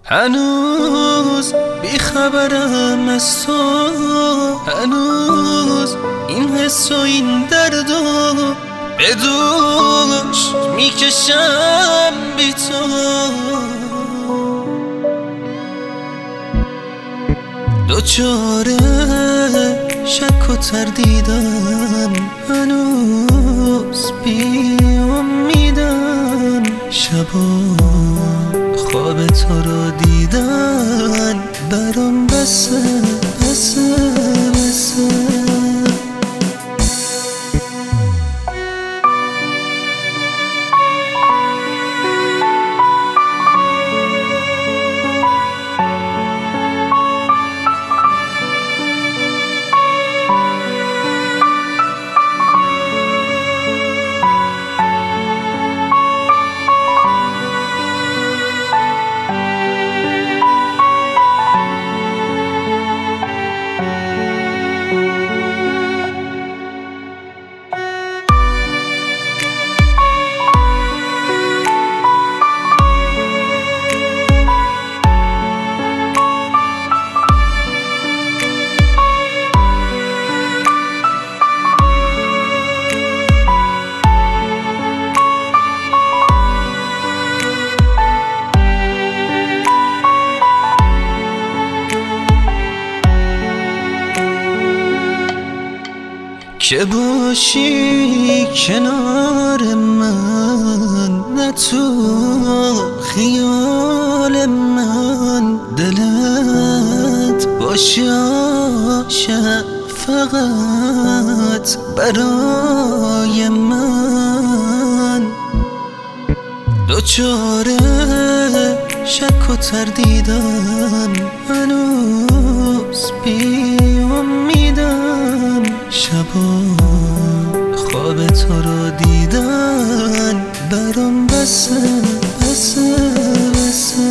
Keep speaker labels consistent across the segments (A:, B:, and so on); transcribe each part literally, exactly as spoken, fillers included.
A: هنوز بیخبرم از تو، هنوز این حس و این درد و به دوش میکشم بی تو. دوچاره شک و تردیدم، هنوز بی امیدم. شبا خواب تو رو دیدن برام بسه بسه بسه. که باشی کنار من، نه تو خیال من. دلت باشه عاشق فقط برای من. دوچاره شک و تردیدم، هنوز بی امیدم. شبا خواب تو رو دیدن برام بسه بسه بسه.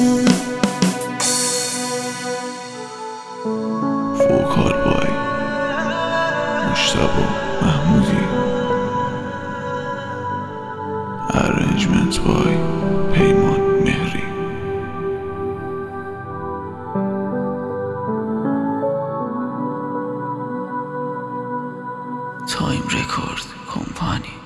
B: فوکال بای مشتبه محمودی. ارنجمنت بای پیمان مهری. تایم رکورد کمپانی.